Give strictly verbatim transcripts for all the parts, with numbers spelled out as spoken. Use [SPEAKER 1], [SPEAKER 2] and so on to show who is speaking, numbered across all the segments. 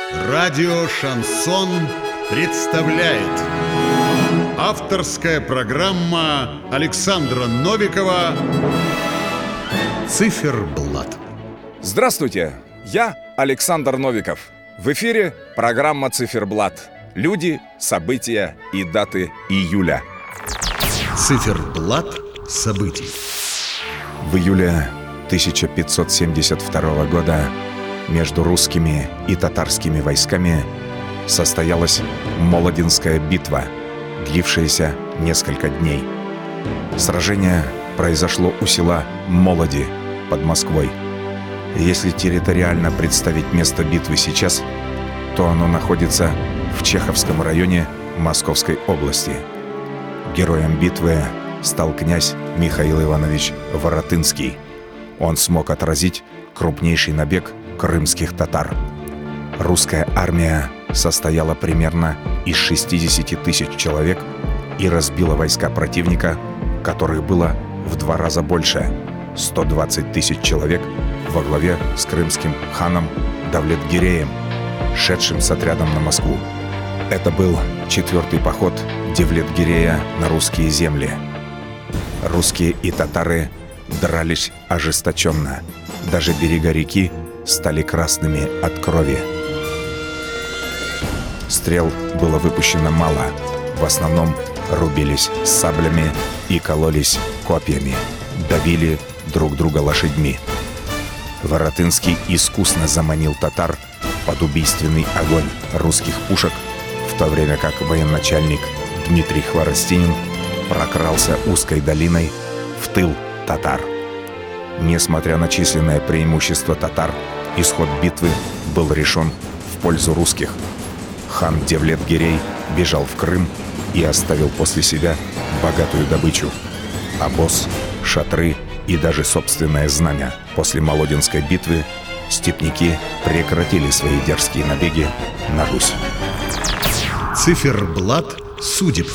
[SPEAKER 1] Радио «Шансон» представляет авторская программа Александра Новикова «Циферблат».
[SPEAKER 2] Здравствуйте, я Александр Новиков. В эфире программа «Циферблат». Люди, события и даты июля.
[SPEAKER 1] Циферблат событий.
[SPEAKER 2] В июле тысяча пятьсот семьдесят второго года между русскими и татарскими войсками состоялась Молодинская битва, длившаяся несколько дней. Сражение произошло у села Молоди под Москвой. Если территориально представить место битвы сейчас, то оно находится в Чеховском районе Московской области. Героем битвы стал князь Михаил Иванович Воротынский. Он смог отразить крупнейший набег крымских татар. Русская армия состояла примерно из шестидесяти тысяч человек и разбила войска противника, которых было в два раза больше – сто двадцать тысяч человек во главе с крымским ханом Давлет-Гиреем, шедшим с отрядом на Москву. Это был четвертый поход Давлет-Гирея на русские земли. Русские и татары дрались ожесточенно. Даже берега реки стали красными от крови. Стрел было выпущено мало. В основном рубились саблями и кололись копьями. Давили друг друга лошадьми. Воротынский искусно заманил татар под убийственный огонь русских пушек, в то время как военачальник Дмитрий Хворостинин прокрался узкой долиной в тыл татар. Несмотря на численное преимущество татар, исход битвы был решен в пользу русских. Хан Давлет-Гирей бежал в Крым и оставил после себя богатую добычу – обоз, шатры и даже собственное знамя. После Молодинской битвы степняки прекратили свои дерзкие набеги на Русь.
[SPEAKER 1] Циферблат судеб.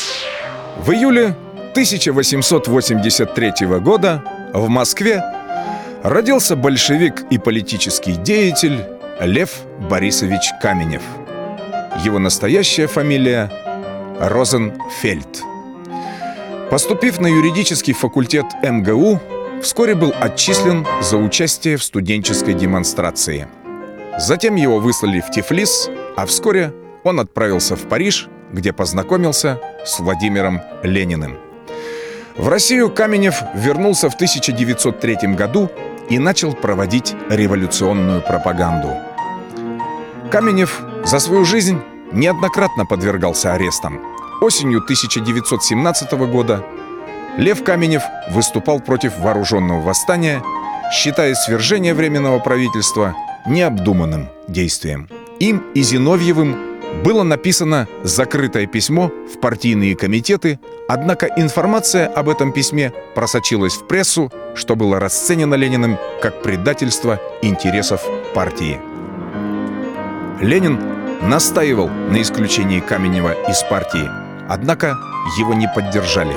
[SPEAKER 2] В июле тысяча восемьсот восемьдесят третьего года в Москве родился большевик и политический деятель Лев Борисович Каменев. Его настоящая фамилия – Розенфельд. Поступив на юридический факультет эм гэ у, вскоре был отчислен за участие в студенческой демонстрации. Затем его выслали в Тифлис, а вскоре он отправился в Париж, где познакомился с Владимиром Лениным. В Россию Каменев вернулся в тысяча девятьсот третьем году и начал проводить революционную пропаганду. Каменев за свою жизнь неоднократно подвергался арестам. Осенью тысяча девятьсот семнадцатого года Лев Каменев выступал против вооруженного восстания, считая свержение Временного правительства необдуманным действием. Им и Зиновьевым было написано закрытое письмо в партийные комитеты, однако информация об этом письме просочилась в прессу, что было расценено Лениным как предательство интересов партии. Ленин настаивал на исключении Каменева из партии, однако его не поддержали.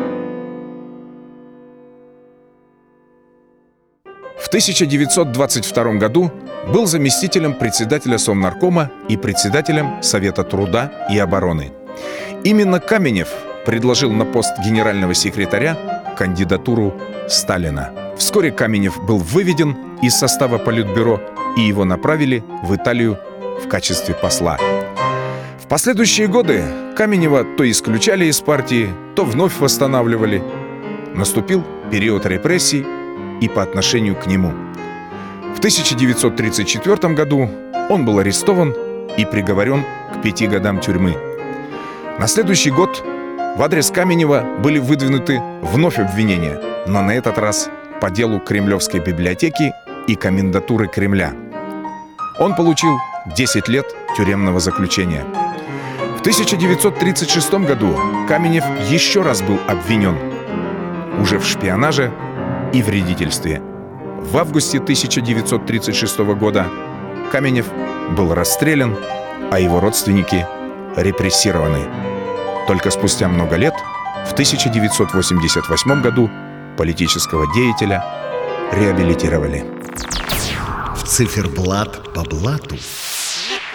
[SPEAKER 2] В тысяча девятьсот двадцать втором году был заместителем председателя Совнаркома и председателем Совета труда и обороны. Именно Каменев предложил на пост генерального секретаря кандидатуру Сталина. Вскоре Каменев был выведен из состава Политбюро, и его направили в Италию в качестве посла. В последующие годы Каменева то исключали из партии, то вновь восстанавливали. Наступил период репрессий и по отношению к нему. В тысяча девятьсот тридцать четвёртом году он был арестован и приговорен к пяти годам тюрьмы. На следующий год в адрес Каменева были выдвинуты вновь обвинения, но на этот раз по делу Кремлевской библиотеки и комендатуры Кремля. Он получил десять лет тюремного заключения. В тысяча девятьсот тридцать шестом году Каменев еще раз был обвинен, уже в шпионаже и вредительстве. В августе тысяча девятьсот тридцать шестого года Каменев был расстрелян, а его родственники репрессированы. Только спустя много лет, в тысяча девятьсот восемьдесят восьмом году, политического деятеля реабилитировали.
[SPEAKER 1] Циферблат по блату.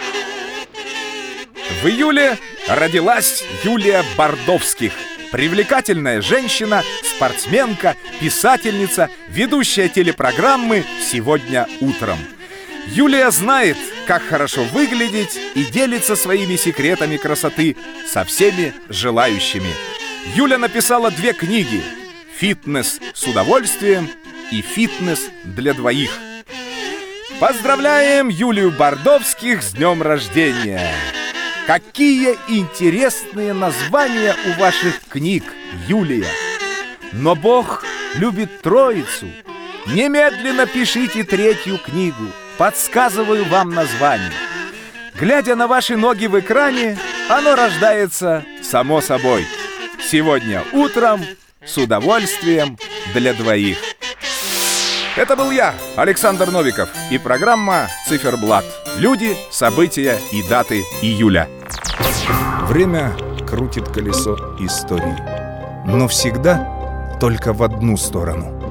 [SPEAKER 2] В июле родилась Юлия Бардовских. Привлекательная женщина, спортсменка, писательница, ведущая телепрограммы «Сегодня утром». Юлия знает, как хорошо выглядеть, и делится своими секретами красоты со всеми желающими. Юля написала две книги: «Фитнес с удовольствием» и «Фитнес для двоих». Поздравляем Юлию Бардовских с днем рождения! Какие интересные названия у ваших книг, Юлия! Но Бог любит Троицу. Немедленно пишите третью книгу. Подсказываю вам название. Глядя на ваши ноги в экране, оно рождается само собой. Сегодня утром с удовольствием для двоих. Это был я, Александр Новиков, и программа «Циферблат». Люди, события и даты июля. Время крутит колесо истории, но всегда только в одну сторону.